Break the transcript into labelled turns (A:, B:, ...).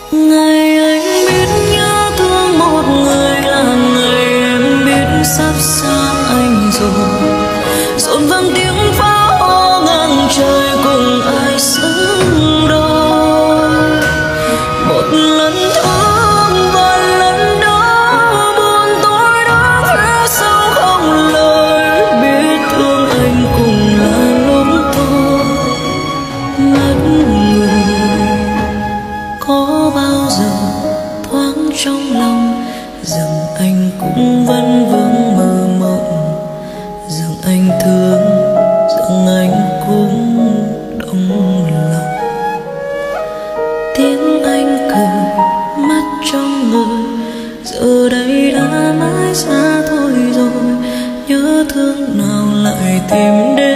A: Ngày anh biết nhớ thương một người là ngày em biết sắp xa anh rồi. Rộn vang tiếng pháo hoa ngang trời cùng ai xứng đôi. Một lần thương và lần đó buồn tôi đã phía sau không lời. Biết thương anh cùng là lúc tôi mất người. Có bao giờ thoáng trong lòng rằng anh cũng vẫn vương mơ mộng, rằng anh thương, rằng anh cũng động lòng. Tiếng anh cười, mắt trong người giờ đây đã mãi xa thôi rồi. Nhớ thương nào lại tìm đến